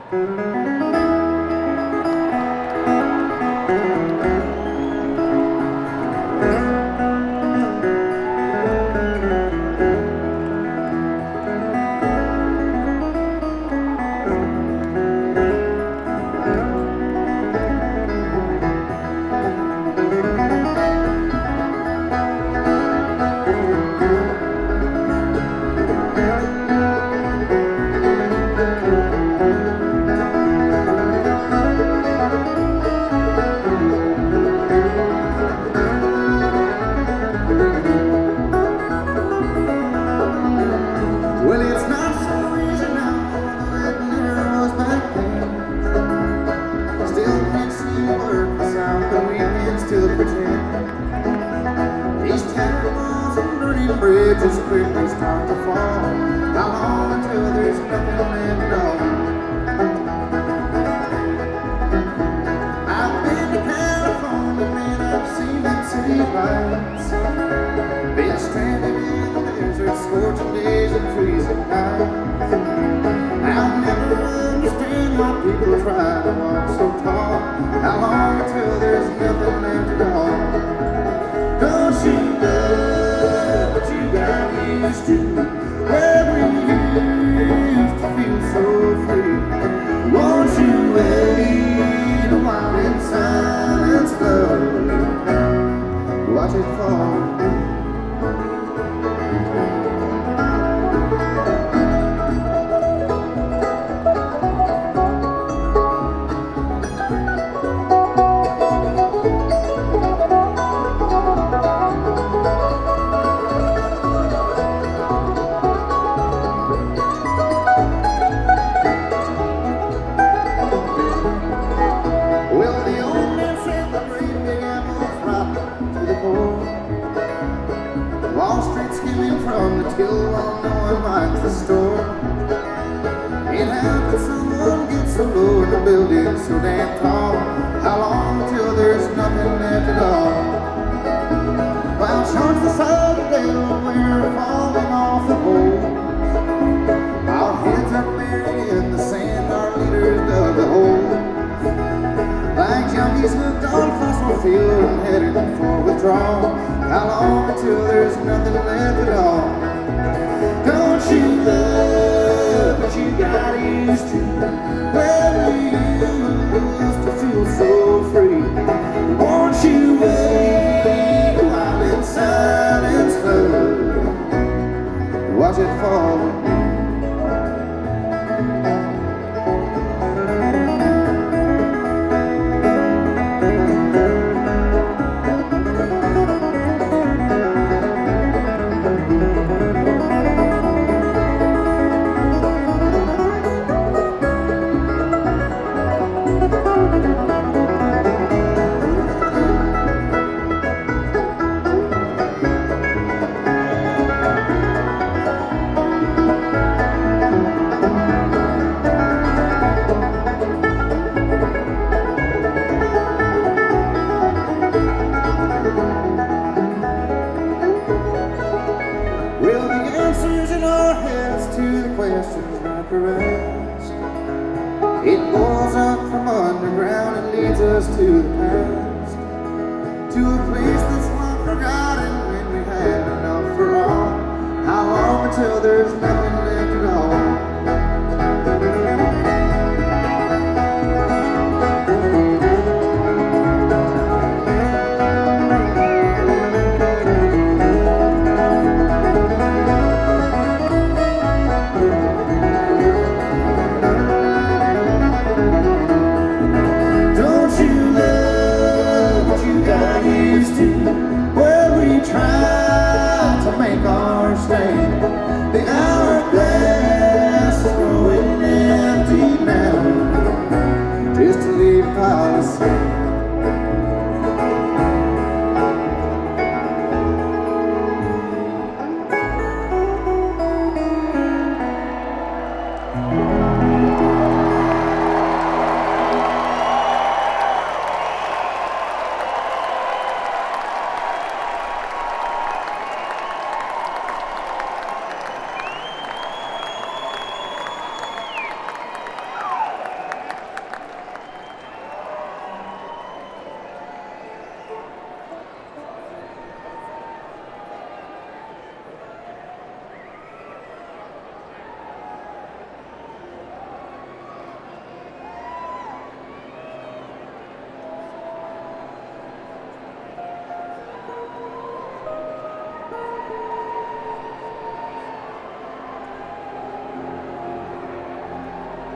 Well, it's not so easy now, it never was back then. Still can't see work without the weekend still pretend. These tattered walls and burning bridges quickly start to fall. How long until there's nothing left at all? I've been to California, man, I've seen them city lights. Been stranded in the desert, scorching days and freezing nights. I'll never understand why people try to walk so tall. How long until there's nothing left at all? Don't you love what you got used to? Where we used to feel so free. Won't you wait a while in silence, love? Watch it fall. Wall Street skimming from the till while no one minds the store. It happens someone gets so low in the building so damn tall. How long till there's nothing left at all? While charts the side of the day we're falling off the poles. Our heads are buried in the sand, our leaders dug the hole. Like junkies hooked on fossil fuel and headed for withdrawal. How long until there's nothing left at all? Don't you love what you got used to? Where we used to feel so free. Won't you wait a while in silence, love? Watch it fall. Well, the answers in our heads to the questions not rest. It boils up from underground and leads us to the past, to a place that's long forgotten when we had enough for all. How long until there's nothing left at all?